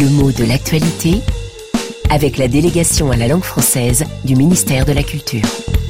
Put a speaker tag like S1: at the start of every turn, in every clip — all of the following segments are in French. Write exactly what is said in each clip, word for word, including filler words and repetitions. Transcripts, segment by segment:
S1: Le mot de l'actualité avec la délégation à la langue française du ministère de la Culture.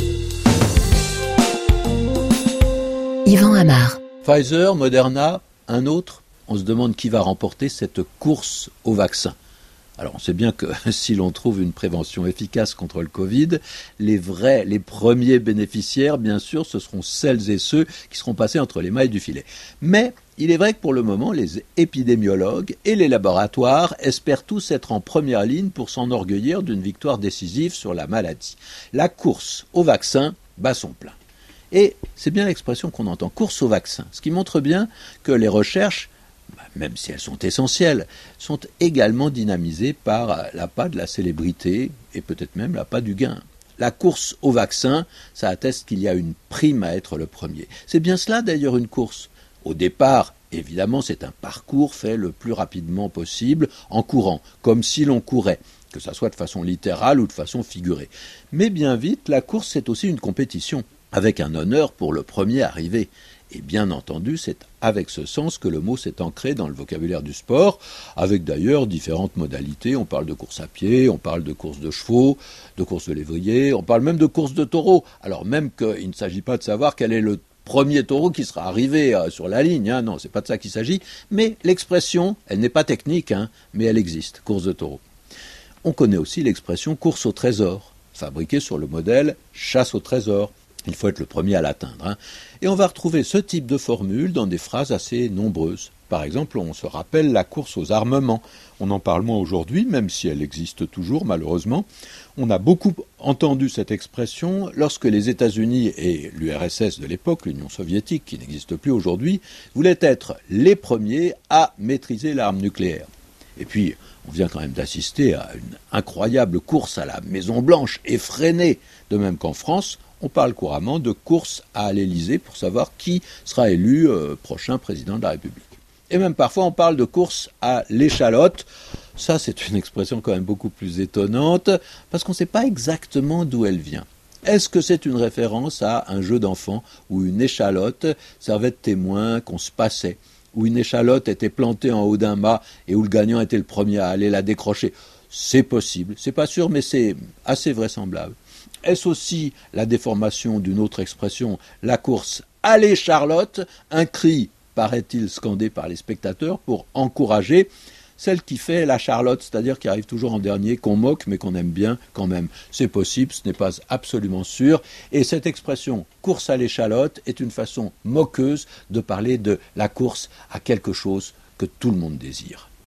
S1: Yvan Amar.
S2: Pfizer, Moderna, un autre, on se demande qui va remporter cette course au vaccin. Alors on sait bien que si l'on trouve une prévention efficace contre le Covid, les vrais, les premiers bénéficiaires, bien sûr, ce seront celles et ceux qui seront passés entre les mailles du filet. Mais il est vrai que pour le moment, les épidémiologues et les laboratoires espèrent tous être en première ligne pour s'enorgueillir d'une victoire décisive sur la maladie. La course au vaccin bat son plein. Et c'est bien l'expression qu'on entend, course au vaccin, ce qui montre bien que les recherches, même si elles sont essentielles, sont également dynamisées par l'appât de la célébrité et peut-être même l'appât du gain. La course au vaccin, ça atteste qu'il y a une prime à être le premier. C'est bien cela d'ailleurs une course. Au départ, évidemment, c'est un parcours fait le plus rapidement possible en courant, comme si l'on courait, que ça soit de façon littérale ou de façon figurée. Mais bien vite, la course, c'est aussi une compétition, avec un honneur pour le premier arrivé. Et bien entendu, c'est avec ce sens que le mot s'est ancré dans le vocabulaire du sport, avec d'ailleurs différentes modalités. On parle de course à pied, on parle de course de chevaux, de course de lévrier, on parle même de course de taureau. Alors même qu'il ne s'agit pas de savoir quel est le premier taureau qui sera arrivé euh, sur la ligne, hein. Non, c'est pas de ça qu'il s'agit. Mais l'expression, elle n'est pas technique, hein, mais elle existe, course de taureau. On connaît aussi l'expression course au trésor, fabriquée sur le modèle chasse au trésor. Il faut être le premier à l'atteindre. Hein. Et on va retrouver ce type de formule dans des phrases assez nombreuses. Par exemple, on se rappelle la course aux armements. On en parle moins aujourd'hui, même si elle existe toujours, malheureusement. On a beaucoup entendu cette expression lorsque les États-Unis et l'U R S S de l'époque, l'Union soviétique, qui n'existe plus aujourd'hui, voulaient être les premiers à maîtriser l'arme nucléaire. Et puis, on vient quand même d'assister à une incroyable course à la Maison-Blanche, effrénée, de même qu'en France, on parle couramment de course à l'Élysée pour savoir qui sera élu euh, prochain président de la République. Et même parfois on parle de course à l'échalote. Ça, c'est une expression quand même beaucoup plus étonnante, parce qu'on ne sait pas exactement d'où elle vient. Est-ce que c'est une référence à un jeu d'enfant où une échalote servait de témoin qu'on se passait, où une échalote était plantée en haut d'un mât et où le gagnant était le premier à aller la décrocher? C'est possible, c'est pas sûr, mais c'est assez vraisemblable. Est-ce aussi la déformation d'une autre expression, la course « Allez Charlotte », un cri, paraît-il, scandé par les spectateurs pour encourager celle qui fait la Charlotte, c'est-à-dire qui arrive toujours en dernier, qu'on moque mais qu'on aime bien quand même. C'est possible, ce n'est pas absolument sûr. Et cette expression « course à l'échalote » est une façon moqueuse de parler de la course à quelque chose que tout le monde désire.